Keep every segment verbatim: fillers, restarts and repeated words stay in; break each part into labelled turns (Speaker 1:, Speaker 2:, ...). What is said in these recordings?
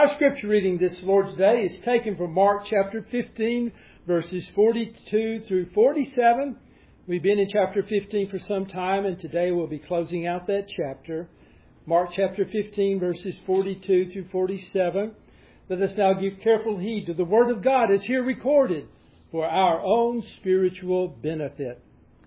Speaker 1: Our scripture reading this Lord's Day is taken from Mark chapter fifteen, verses forty-two through forty-seven. We've been in chapter fifteen for some time, and today we'll be closing out that chapter. Mark chapter fifteen, verses forty-two through forty-seven. Let us now give careful heed to the Word of God as here recorded for our own spiritual benefit.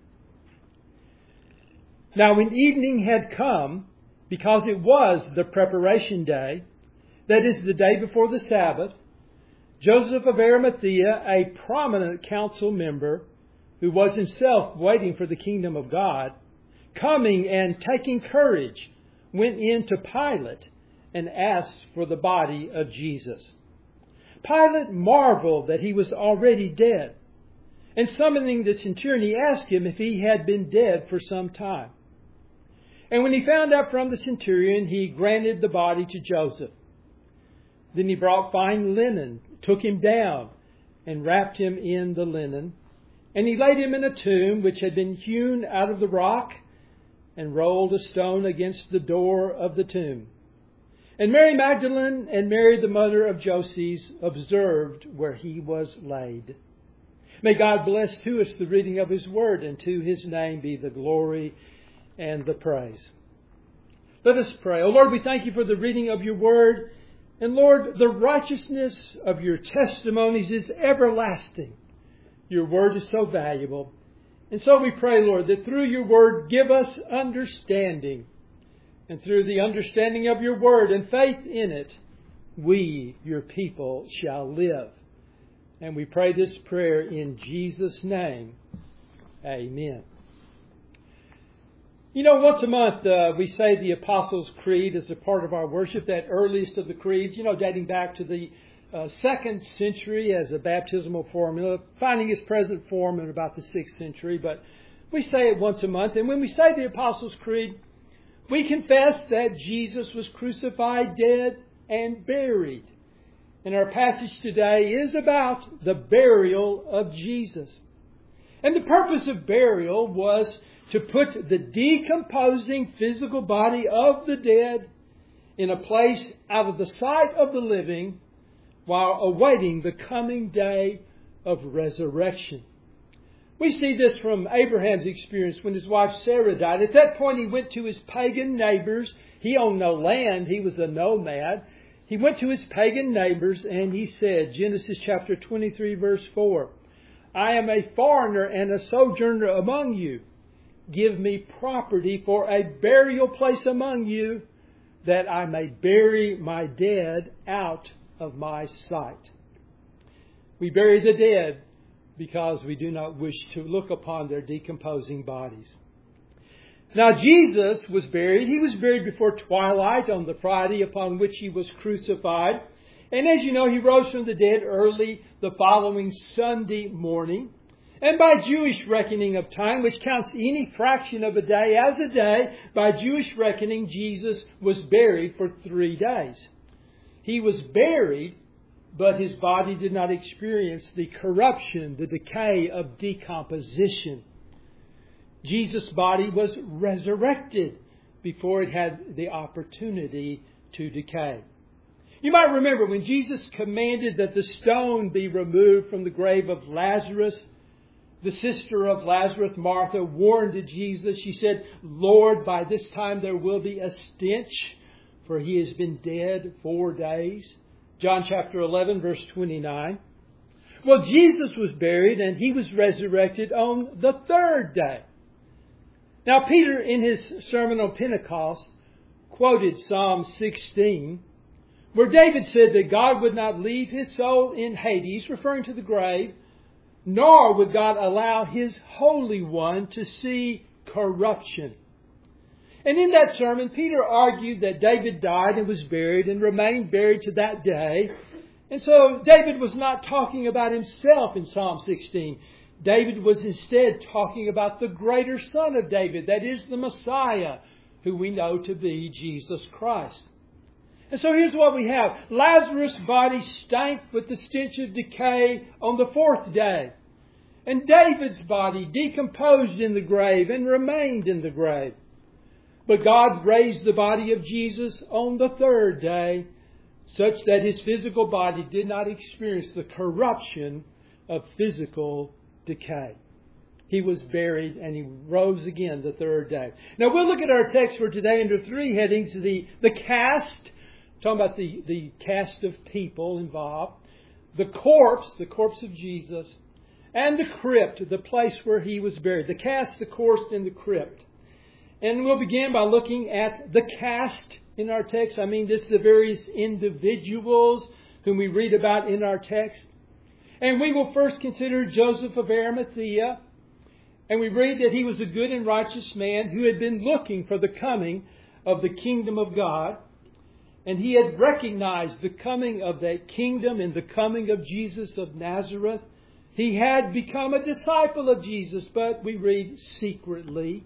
Speaker 1: Now when evening had come, because it was the preparation day, that is the day before the Sabbath, Joseph of Arimathea, a prominent council member, who was himself waiting for the kingdom of God, coming and taking courage, went in to Pilate and asked for the body of Jesus. Pilate marveled that he was already dead, and summoning the centurion, he asked him if he had been dead for some time. And when he found out from the centurion, he granted the body to Joseph. Then he brought fine linen, took him down, and wrapped him in the linen. And he laid him in a tomb which had been hewn out of the rock, and rolled a stone against the door of the tomb. And Mary Magdalene and Mary the mother of Joses observed where he was laid. May God bless to us the reading of His Word, and to His name be the glory and the praise. Let us pray. Oh Lord, we thank You for the reading of Your Word. And Lord, the righteousness of Your testimonies is everlasting. Your Word is so valuable. And so we pray, Lord, that through Your Word give us understanding. And through the understanding of Your Word and faith in it, we, Your people, shall live. And we pray this prayer in Jesus' name. Amen. You know, once a month uh, we say the Apostles' Creed as a part of our worship, that earliest of the creeds, you know, dating back to the uh, second century as a baptismal formula, finding its present form in about the sixth century. But we say it once a month. And when we say the Apostles' Creed, we confess that Jesus was crucified, dead, and buried. And our passage today is about the burial of Jesus. And the purpose of burial was to put the decomposing physical body of the dead in a place out of the sight of the living while awaiting the coming day of resurrection. We see this from Abraham's experience when his wife Sarah died. At that point he went to his pagan neighbors. He owned no land. He was a nomad. He went to his pagan neighbors and he said, Genesis chapter twenty-three verse four, I am a foreigner and a sojourner among you. Give me property for a burial place among you, that I may bury my dead out of my sight. We bury the dead because we do not wish to look upon their decomposing bodies. Now Jesus was buried. He was buried before twilight on the Friday upon which He was crucified. And as you know, He rose from the dead early the following Sunday morning. And by Jewish reckoning of time, which counts any fraction of a day as a day, by Jewish reckoning, Jesus was buried for three days. He was buried, but His body did not experience the corruption, the decay of decomposition. Jesus' body was resurrected before it had the opportunity to decay. You might remember when Jesus commanded that the stone be removed from the grave of Lazarus, the sister of Lazarus, Martha, warned to Jesus. She said, Lord, by this time there will be a stench, for he has been dead four days. John chapter eleven, verse twenty-nine. Well, Jesus was buried and He was resurrected on the third day. Now, Peter, in his sermon on Pentecost, quoted Psalm sixteen, where David said that God would not leave His soul in Hades, referring to the grave, nor would God allow His Holy One to see corruption. And in that sermon, Peter argued that David died and was buried and remained buried to that day. And so David was not talking about himself in Psalm sixteen. David was instead talking about the greater Son of David, that is the Messiah, who we know to be Jesus Christ. And so here's what we have. Lazarus' body stank with the stench of decay on the fourth day. And David's body decomposed in the grave and remained in the grave. But God raised the body of Jesus on the third day such that his physical body did not experience the corruption of physical decay. He was buried and he rose again the third day. Now we'll look at our text for today under three headings. The, the cast, talking about the, the cast of people involved. The corpse, the corpse of Jesus. And the crypt, the place where he was buried. The cast, the corpse, and the crypt. And we'll begin by looking at the cast in our text. I mean, this is the various individuals whom we read about in our text. And we will first consider Joseph of Arimathea. And we read that he was a good and righteous man who had been looking for the coming of the kingdom of God. And he had recognized the coming of that kingdom and the coming of Jesus of Nazareth. He had become a disciple of Jesus, but we read secretly.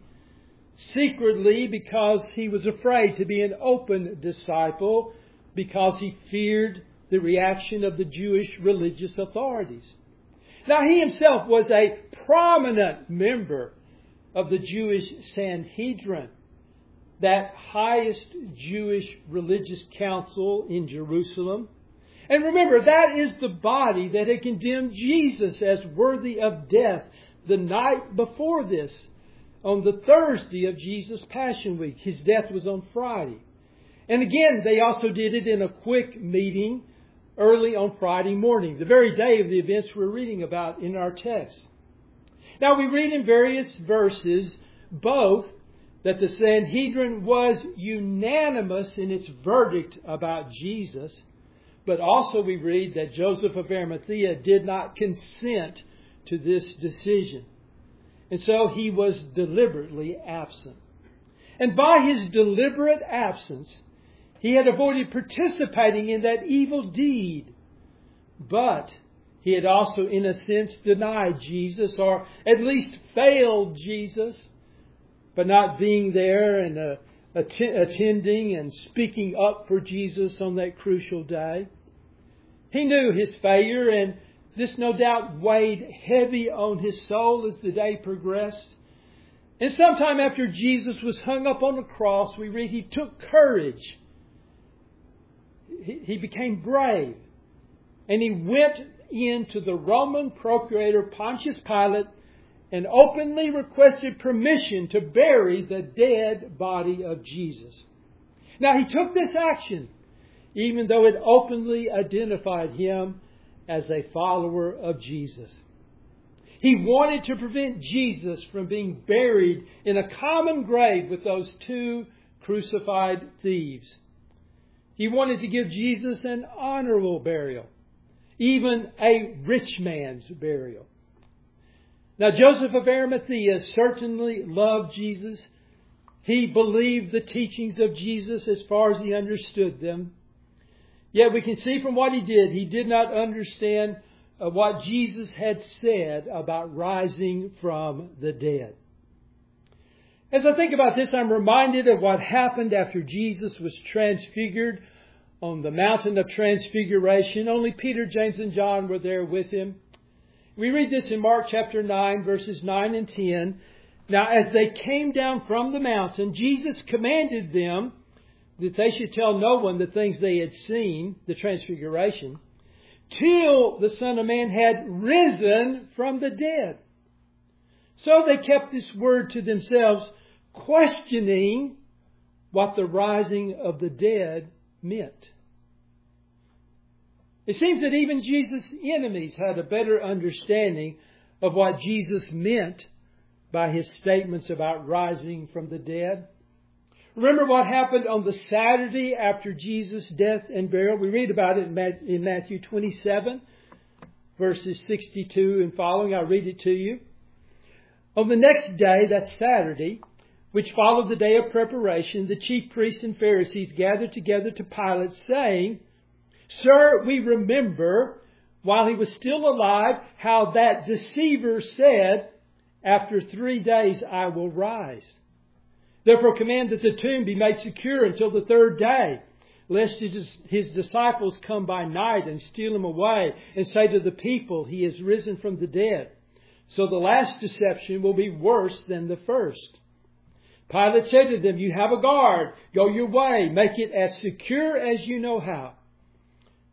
Speaker 1: Secretly because he was afraid to be an open disciple, because he feared the reaction of the Jewish religious authorities. Now, he himself was a prominent member of the Jewish Sanhedrin, that highest Jewish religious council in Jerusalem. And remember, that is the body that had condemned Jesus as worthy of death the night before this, on the Thursday of Jesus' Passion Week. His death was on Friday. And again, they also did it in a quick meeting early on Friday morning, the very day of the events we're reading about in our text. Now, we read in various verses both that the Sanhedrin was unanimous in its verdict about Jesus, but also we read that Joseph of Arimathea did not consent to this decision. And so he was deliberately absent. And by his deliberate absence, he had avoided participating in that evil deed. But he had also, in a sense, denied Jesus, or at least failed Jesus, by not being there and uh, att- attending and speaking up for Jesus on that crucial day. He knew his failure, and this no doubt weighed heavy on his soul as the day progressed. And sometime after Jesus was hung up on the cross, we read he took courage. He, he became brave. And he went into the Roman procurator Pontius Pilate and openly requested permission to bury the dead body of Jesus. Now, he took this action, even though it openly identified him as a follower of Jesus. He wanted to prevent Jesus from being buried in a common grave with those two crucified thieves. He wanted to give Jesus an honorable burial, even a rich man's burial. Now, Joseph of Arimathea certainly loved Jesus. He believed the teachings of Jesus as far as he understood them. Yet we can see from what he did, he did not understand uh, what Jesus had said about rising from the dead. As I think about this, I'm reminded of what happened after Jesus was transfigured on the mountain of transfiguration. Only Peter, James, and John were there with him. We read this in Mark chapter nine, verses nine and ten. Now, as they came down from the mountain, Jesus commanded them that they should tell no one the things they had seen, the transfiguration, till the Son of Man had risen from the dead. So they kept this word to themselves, questioning what the rising of the dead meant. It seems that even Jesus' enemies had a better understanding of what Jesus meant by his statements about rising from the dead. Remember what happened on the Saturday after Jesus' death and burial? We read about it in Matthew twenty-seven, verses sixty-two and following. I'll read it to you. On the next day, that's Saturday, which followed the day of preparation, the chief priests and Pharisees gathered together to Pilate, saying, "Sir, we remember, while he was still alive, how that deceiver said, 'After three days I will rise.' Therefore command that the tomb be made secure until the third day, lest his disciples come by night and steal him away and say to the people, 'He is risen from the dead.' So the last deception will be worse than the first." Pilate said to them, "You have a guard. Go your way. Make it as secure as you know how."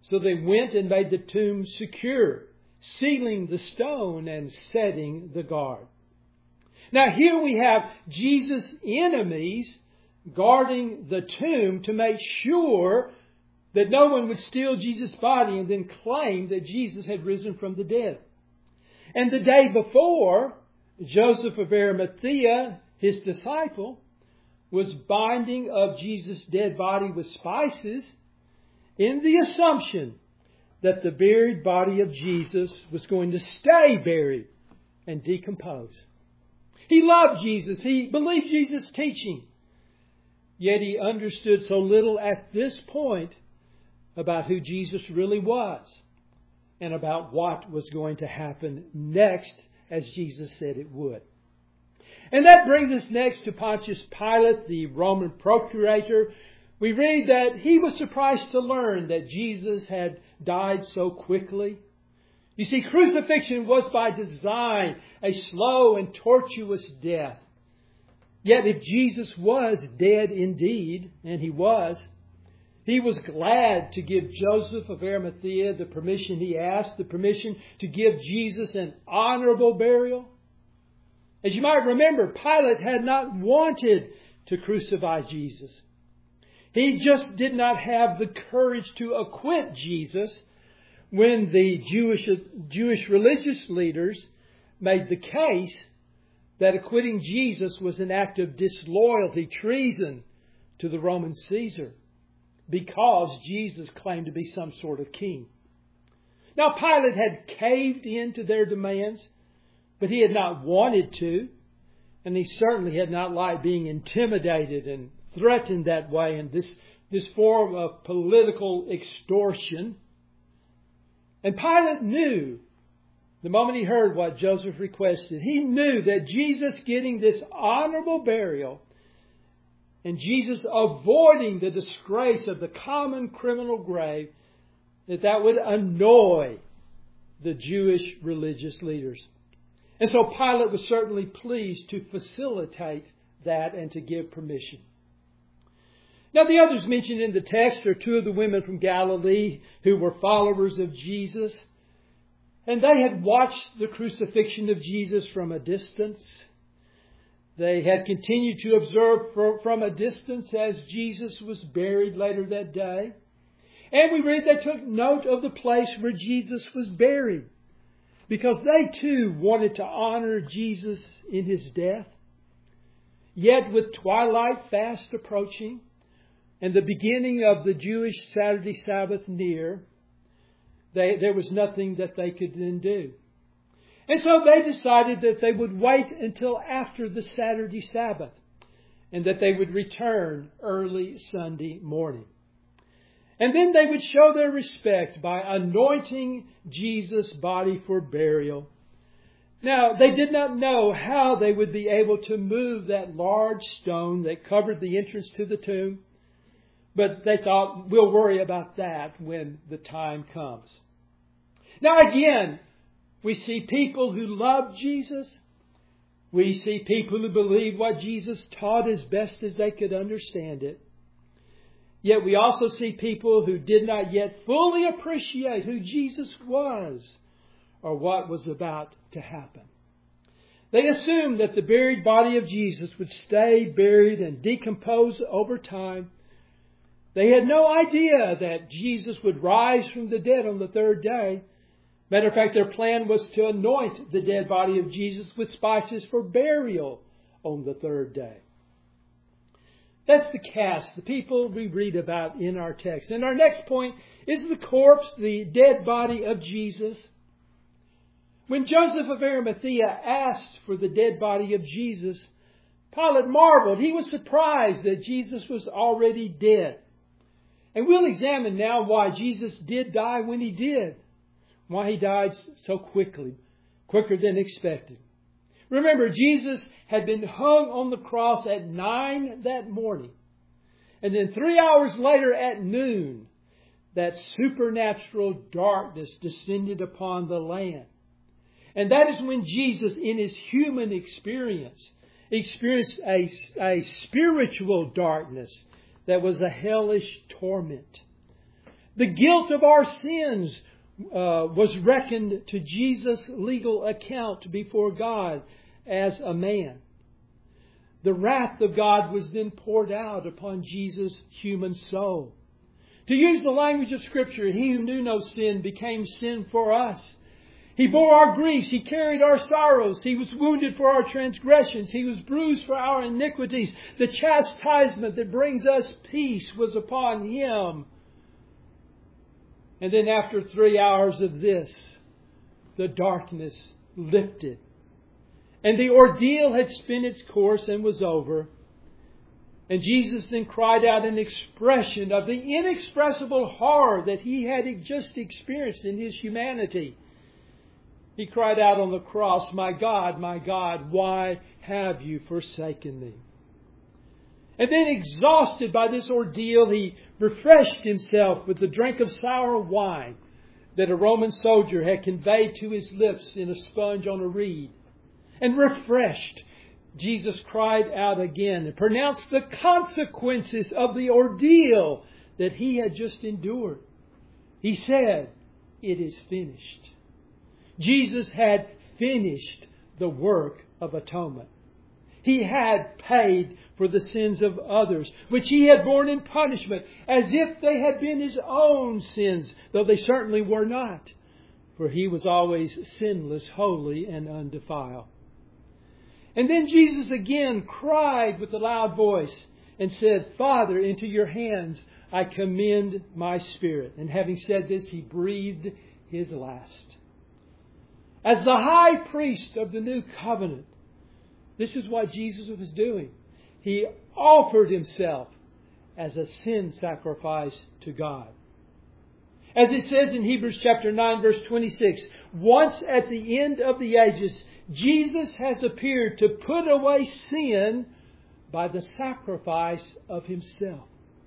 Speaker 1: So they went and made the tomb secure, sealing the stone and setting the guard. Now here we have Jesus' enemies guarding the tomb to make sure that no one would steal Jesus' body and then claim that Jesus had risen from the dead. And the day before, Joseph of Arimathea, his disciple, was binding of Jesus' dead body with spices in the assumption that the buried body of Jesus was going to stay buried and decompose. He loved Jesus. He believed Jesus' teaching. Yet he understood so little at this point about who Jesus really was and about what was going to happen next, as Jesus said it would. And that brings us next to Pontius Pilate, the Roman procurator. We read that he was surprised to learn that Jesus had died so quickly. You see, crucifixion was by design a slow and tortuous death. Yet if Jesus was dead indeed, and he was, he was glad to give Joseph of Arimathea the permission he asked, the permission to give Jesus an honorable burial. As you might remember, Pilate had not wanted to crucify Jesus. He just did not have the courage to acquit Jesus when the Jewish, Jewish religious leaders made the case that acquitting Jesus was an act of disloyalty, treason to the Roman Caesar, because Jesus claimed to be some sort of king. Now, Pilate had caved in to their demands, but he had not wanted to, and he certainly had not liked being intimidated and threatened that way in this, this form of political extortion. And Pilate knew, the moment he heard what Joseph requested, he knew that Jesus getting this honorable burial and Jesus avoiding the disgrace of the common criminal grave, that that would annoy the Jewish religious leaders. And so Pilate was certainly pleased to facilitate that and to give permission. Now, the others mentioned in the text are two of the women from Galilee who were followers of Jesus. And they had watched the crucifixion of Jesus from a distance. They had continued to observe from a distance as Jesus was buried later that day. And we read they took note of the place where Jesus was buried, because they too wanted to honor Jesus in his death. Yet with twilight fast approaching and the beginning of the Jewish Saturday Sabbath near, they, there was nothing that they could then do. And so they decided that they would wait until after the Saturday Sabbath and that they would return early Sunday morning. And then they would show their respect by anointing Jesus' body for burial. Now, they did not know how they would be able to move that large stone that covered the entrance to the tomb, but they thought, we'll worry about that when the time comes. Now again, we see people who love Jesus. We see people who believe what Jesus taught as best as they could understand it. Yet we also see people who did not yet fully appreciate who Jesus was or what was about to happen. They assumed that the buried body of Jesus would stay buried and decompose over time. They had no idea that Jesus would rise from the dead on the third day. Matter of fact, their plan was to anoint the dead body of Jesus with spices for burial on the third day. That's the cast, the people we read about in our text. And our next point is the corpse, the dead body of Jesus. When Joseph of Arimathea asked for the dead body of Jesus, Pilate marveled. He was surprised that Jesus was already dead. And we'll examine now why Jesus did die when he did. Why he died so quickly, quicker than expected. Remember, Jesus had been hung on the cross at nine that morning. And then three hours later at noon, that supernatural darkness descended upon the land. And that is when Jesus, in his human experience, experienced a, a spiritual darkness that was a hellish torment. The guilt of our sins uh, was reckoned to Jesus' legal account before God as a man. The wrath of God was then poured out upon Jesus' human soul. To use the language of Scripture, He who knew no sin became sin for us. He bore our griefs. He carried our sorrows. He was wounded for our transgressions. He was bruised for our iniquities. The chastisement that brings us peace was upon Him. And then after three hours of this, the darkness lifted. And the ordeal had spun its course and was over. And Jesus then cried out an expression of the inexpressible horror that He had just experienced in His humanity. He cried out on the cross, "My God, my God, why have you forsaken me?" And then, exhausted by this ordeal, He refreshed Himself with the drink of sour wine that a Roman soldier had conveyed to His lips in a sponge on a reed. And refreshed, Jesus cried out again and pronounced the consequences of the ordeal that He had just endured. He said, "It is finished." Jesus had finished the work of atonement. He had paid for the sins of others, which He had borne in punishment, as if they had been His own sins, though they certainly were not. For He was always sinless, holy, and undefiled. And then Jesus again cried with a loud voice and said, "Father, into Your hands I commend my spirit." And having said this, He breathed His last. As the high priest of the new covenant, this is what Jesus was doing. He offered Himself as a sin sacrifice to God. As it says in Hebrews chapter nine, verse twenty-six, once at the end of the ages, Jesus has appeared to put away sin by the sacrifice of Himself.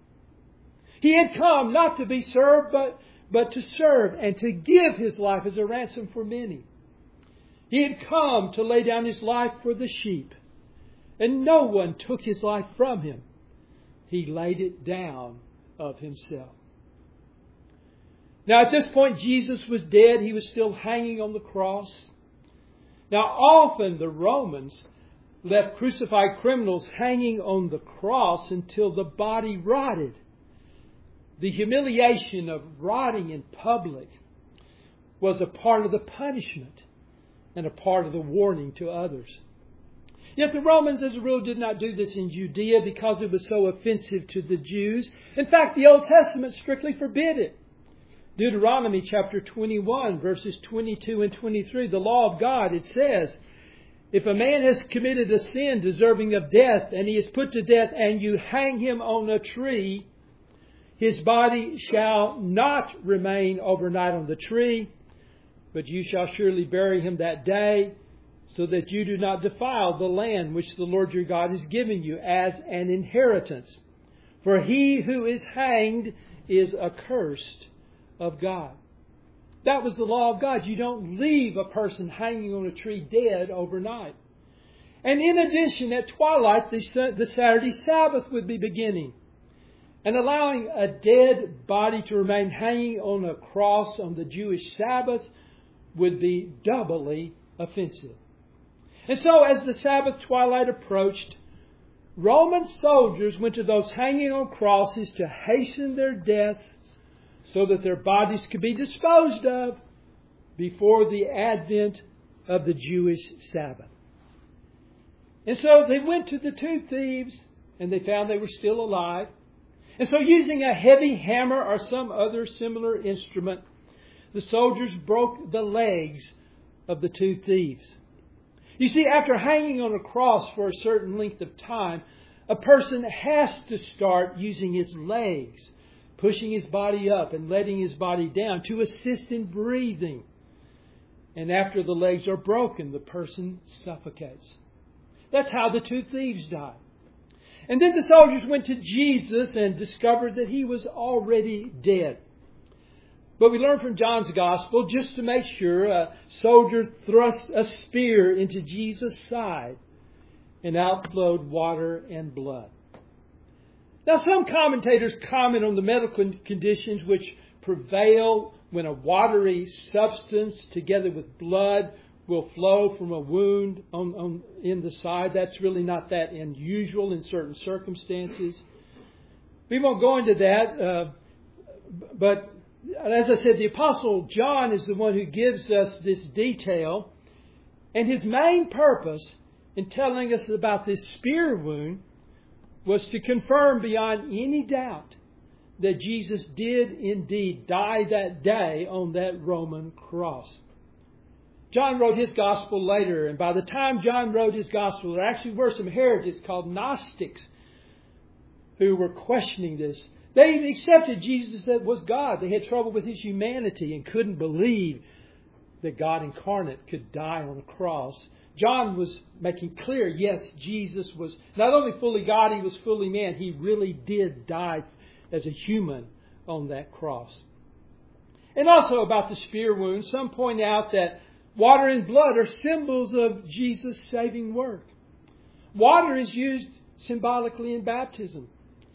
Speaker 1: He had come not to be served, but, but to serve and to give His life as a ransom for many. He had come to lay down His life for the sheep. And no one took His life from Him. He laid it down of Himself. Now at this point, Jesus was dead. He was still hanging on the cross. Now often the Romans left crucified criminals hanging on the cross until the body rotted. The humiliation of rotting in public was a part of the punishment and a part of the warning to others. Yet the Romans, as a rule, did not do this in Judea because it was so offensive to the Jews. In fact, the Old Testament strictly forbid it. Deuteronomy chapter twenty-one, verses twenty-two and twenty-three, the law of God, it says, "If a man has committed a sin deserving of death, and he is put to death, and you hang him on a tree, his body shall not remain overnight on the tree, but you shall surely bury him that day, so that you do not defile the land which the Lord your God is giving you as an inheritance. For he who is hanged is accursed of God." That was the law of God. You don't leave a person hanging on a tree dead overnight. And in addition, at twilight, the, the Saturday Sabbath would be beginning. And allowing a dead body to remain hanging on a cross on the Jewish Sabbath would be doubly offensive. And so as the Sabbath twilight approached, Roman soldiers went to those hanging on crosses to hasten their death so that their bodies could be disposed of before the advent of the Jewish Sabbath. And so they went to the two thieves and they found they were still alive. And so using a heavy hammer or some other similar instrument, the soldiers broke the legs of the two thieves. You see, after hanging on a cross for a certain length of time, a person has to start using his legs, pushing his body up and letting his body down to assist in breathing. And after the legs are broken, the person suffocates. That's how the two thieves died. And then the soldiers went to Jesus and discovered that He was already dead. But we learn from John's Gospel, just to make sure, a soldier thrust a spear into Jesus' side and out flowed water and blood. Now, some commentators comment on the medical conditions which prevail when a watery substance together with blood will flow from a wound on, on in the side. That's really not that unusual in certain circumstances. We won't go into that, uh, but as I said, the Apostle John is the one who gives us this detail. And his main purpose in telling us about this spear wound was to confirm beyond any doubt that Jesus did indeed die that day on that Roman cross. John wrote his gospel later, and by the time John wrote his gospel, there actually were some heretics called Gnostics who were questioning this. They accepted Jesus that was God. They had trouble with His humanity and couldn't believe that God incarnate could die on a cross. John was making clear, yes, Jesus was not only fully God, He was fully man. He really did die as a human on that cross. And also about the spear wound, some point out that water and blood are symbols of Jesus' saving work. Water is used symbolically in baptism.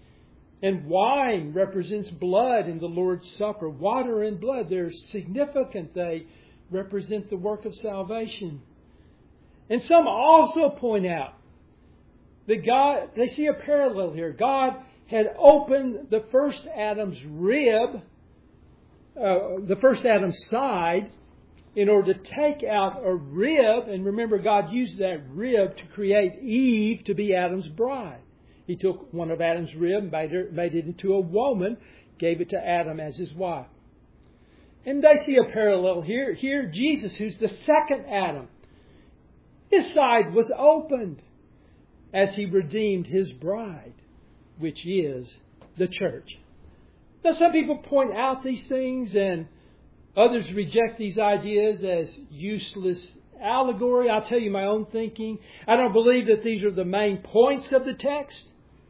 Speaker 1: And wine represents blood in the Lord's Supper. Water and blood, they're significant. They represent the work of salvation. And some also point out that God, they see a parallel here. God had opened the first Adam's rib, uh, the first Adam's side, in order to take out a rib. And remember, God used that rib to create Eve to be Adam's bride. He took one of Adam's rib, made, her, made it into a woman, gave it to Adam as his wife. And they see a parallel here. Here, Jesus, who's the second Adam, His side was opened as He redeemed His bride, which is the church. Now, some people point out these things and others reject these ideas as useless allegory. I'll tell you my own thinking. I don't believe that these are the main points of the text,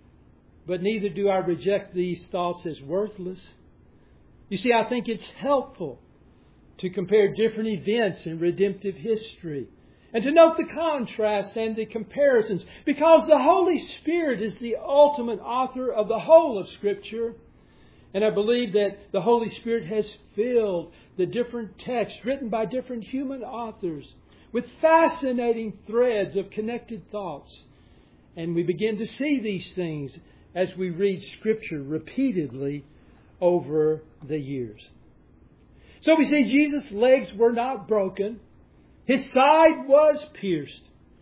Speaker 1: but neither do I reject these thoughts as worthless. You see, I think it's helpful to compare different events in redemptive history and to note the contrast and the comparisons, because the Holy Spirit is the ultimate author of the whole of Scripture. And I believe that the Holy Spirit has filled the different texts written by different human authors with fascinating threads of connected thoughts. And we begin to see these things as we read Scripture repeatedly over the years. So we see Jesus' legs were not broken. His side was pierced.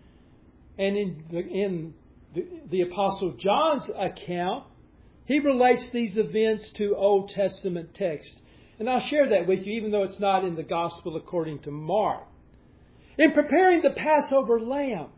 Speaker 1: And in the, in the, the Apostle John's account, he relates these events to Old Testament texts. And I'll share that with you, even though it's not in the Gospel according to Mark. In preparing the Passover lamb,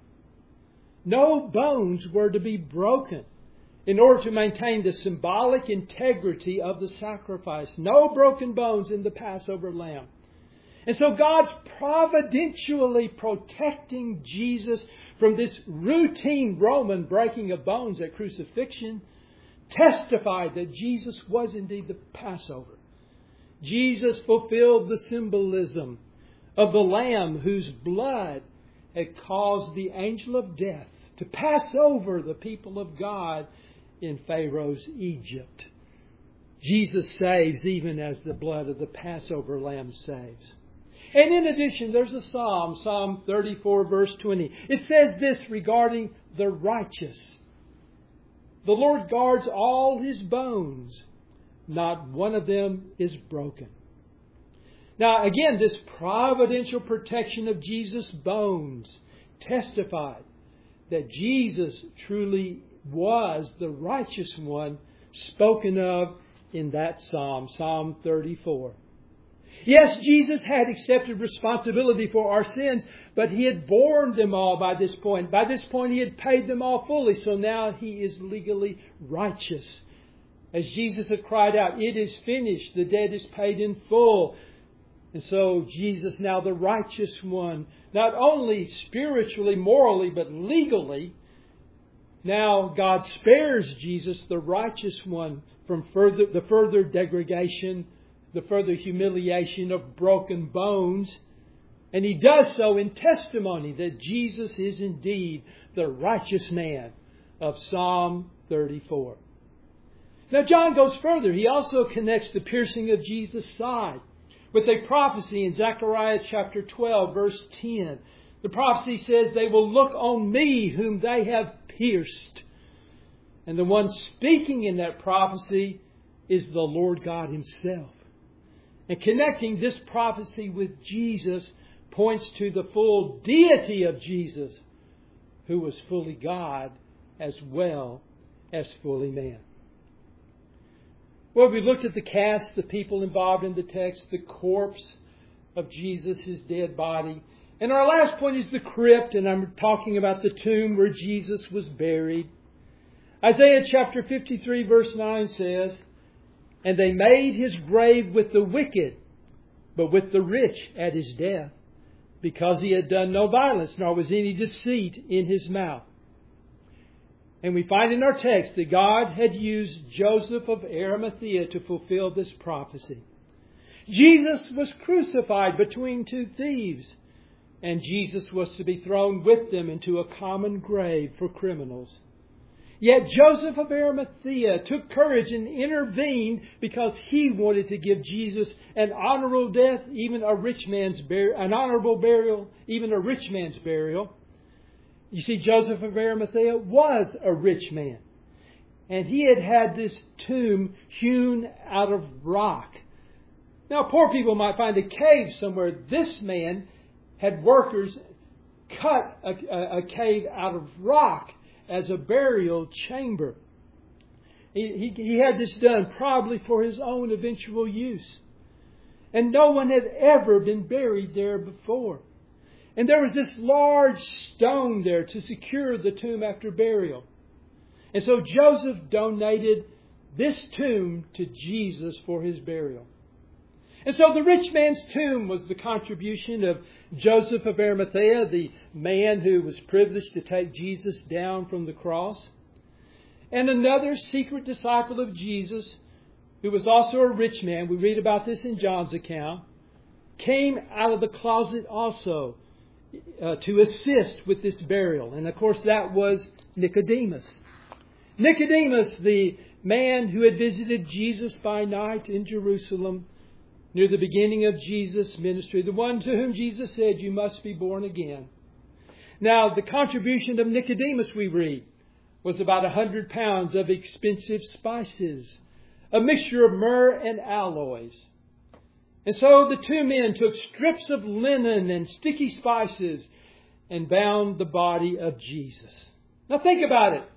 Speaker 1: no bones were to be broken in order to maintain the symbolic integrity of the sacrifice. No broken bones in the Passover lamb. And so God's providentially protecting Jesus from this routine Roman breaking of bones at crucifixion testified that Jesus was indeed the Passover. Jesus fulfilled the symbolism of the Lamb whose blood had caused the angel of death to pass over the people of God in Pharaoh's Egypt. Jesus saves even as the blood of the Passover lamb saves. And in addition, there's a psalm, Psalm thirty-four, verse twenty. It says this regarding the righteous. The Lord guards all His bones. Not one of them is broken. Now, again, this providential protection of Jesus' bones testified that Jesus truly was the righteous one spoken of in that psalm, Psalm thirty-four. Yes, Jesus had accepted responsibility for our sins, but He had borne them all by this point. By this point, He had paid them all fully, so now He is legally righteous. As Jesus had cried out, "It is finished," the debt is paid in full. And so Jesus, now the righteous one, not only spiritually, morally, but legally, now God spares Jesus, the righteous one, from further the further degradation, the further humiliation of broken bones. And He does so in testimony that Jesus is indeed the righteous man of Psalm thirty-four. Now John goes further. He also connects the piercing of Jesus' side with a prophecy in Zechariah chapter twelve, verse ten. The prophecy says, "They will look on me whom they have pierced." And the one speaking in that prophecy is the Lord God Himself. And connecting this prophecy with Jesus points to the full deity of Jesus, who was fully God as well as fully man. Well, we looked at the cast, the people involved in the text, the corpse of Jesus, His dead body. And our last point is the crypt, and I'm talking about the tomb where Jesus was buried. Isaiah chapter fifty-three verse nine says, "And they made His grave with the wicked, but with the rich at His death, because He had done no violence, nor was any deceit in His mouth." And we find in our text that God had used Joseph of Arimathea to fulfill this prophecy. Jesus was crucified between two thieves, and Jesus was to be thrown with them into a common grave for criminals. Yet Joseph of Arimathea took courage and intervened because he wanted to give Jesus an honorable death, even a rich man's burial, an honorable burial, even a rich man's burial. You see, Joseph of Arimathea was a rich man, and he had had this tomb hewn out of rock. Now, poor people might find a cave somewhere. This man had workers cut a, a, a cave out of rock as a burial chamber. He, he, he had this done probably for his own eventual use. And no one had ever been buried there before. And there was this large stone there to secure the tomb after burial. And so Joseph donated this tomb to Jesus for His burial. And so the rich man's tomb was the contribution of Joseph of Arimathea, the man who was privileged to take Jesus down from the cross. And another secret disciple of Jesus, who was also a rich man, we read about this in John's account, came out of the closet also uh, to assist with this burial. And of course that was Nicodemus. Nicodemus, the man who had visited Jesus by night in Jerusalem, near the beginning of Jesus' ministry, the one to whom Jesus said, "You must be born again." Now, the contribution of Nicodemus, we read, was about a hundred pounds of expensive spices, a mixture of myrrh and aloes. And so the two men took strips of linen and sticky spices and bound the body of Jesus. Now think about it.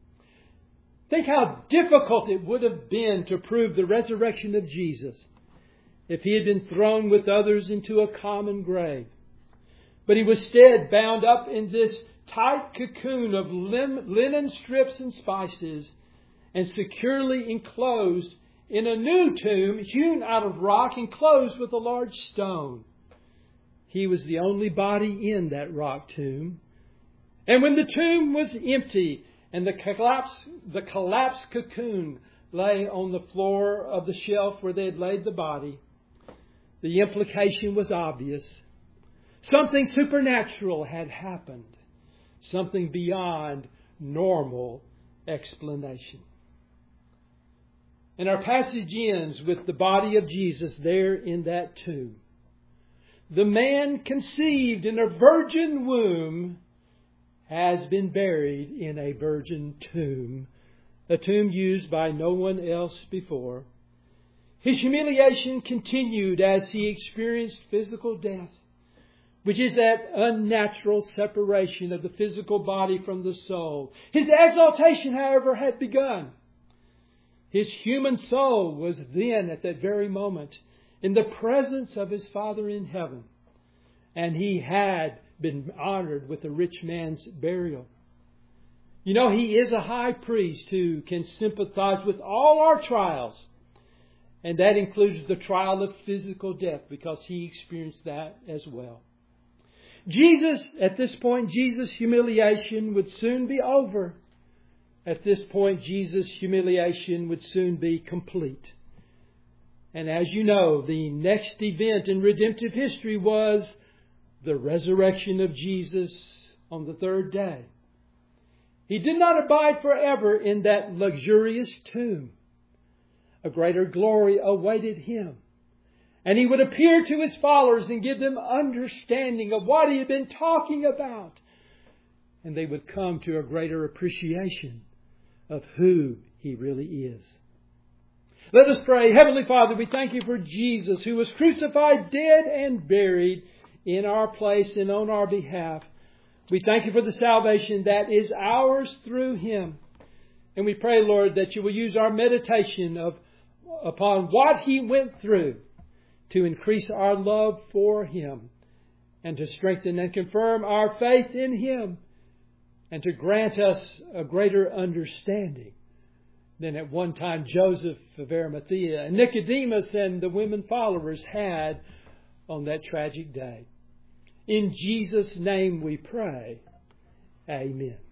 Speaker 1: Think how difficult it would have been to prove the resurrection of Jesus if He had been thrown with others into a common grave. But He was instead bound up in this tight cocoon of lim- linen strips and spices and securely enclosed in a new tomb hewn out of rock, enclosed with a large stone. He was the only body in that rock tomb. And when the tomb was empty and the collapsed, the collapsed cocoon lay on the floor of the shelf where they had laid the body, the implication was obvious. Something supernatural had happened. Something beyond normal explanation. And our passage ends with the body of Jesus there in that tomb. The man conceived in a virgin womb has been buried in a virgin tomb, a tomb used by no one else before. His humiliation continued as he experienced physical death, which is that unnatural separation of the physical body from the soul. His exaltation, however, had begun. His human soul was then, at that very moment, in the presence of his Father in heaven. And he had been honored with a rich man's burial. You know, He is a high priest who can sympathize with all our trials. And that includes the trial of physical death, because He experienced that as well. Jesus, at this point, Jesus' humiliation would soon be over. At this point, Jesus' humiliation would soon be complete. And as you know, the next event in redemptive history was the resurrection of Jesus on the third day. He did not abide forever in that luxurious tomb. a greater glory awaited Him. And He would appear to His followers and give them understanding of what He had been talking about. And they would come to a greater appreciation of who He really is. Let us pray. Heavenly Father, we thank You for Jesus, who was crucified, dead, and buried in our place and on our behalf. We thank You for the salvation that is ours through Him. And we pray, Lord, that You will use our meditation of upon what He went through to increase our love for Him and to strengthen and confirm our faith in Him and to grant us a greater understanding than at one time Joseph of Arimathea and Nicodemus and the women followers had on that tragic day. In Jesus' name we pray. Amen.